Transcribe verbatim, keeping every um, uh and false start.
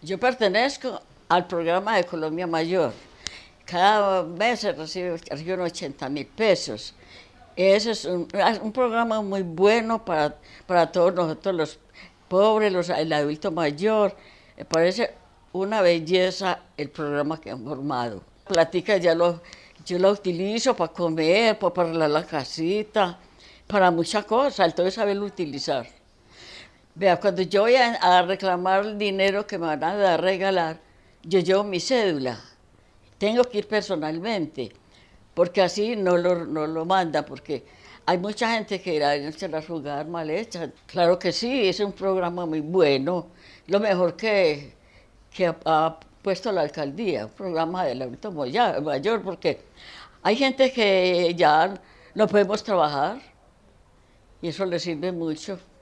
Yo pertenezco al programa de Colombia Mayor. Cada mes se recibe, reciben ochenta mil pesos. Ese es un, un programa muy bueno para, para todos nosotros los pobres, los, el adulto mayor. Me parece una belleza el programa que han formado. Platica ya lo, yo lo utilizo para comer, para arreglar la casita, para muchas cosas, entonces saberlo utilizar. Vea, cuando yo voy a, a reclamar el dinero que me van a dar a regalar, yo llevo mi cédula. Tengo que ir personalmente, porque así no lo, no lo manda, porque hay mucha gente que irá a las jugadas mal hechas. Claro que sí, es un programa muy bueno, lo mejor que, que ha, ha puesto la alcaldía, un programa del adulto mayor, porque hay gente que ya no podemos trabajar y eso le sirve mucho.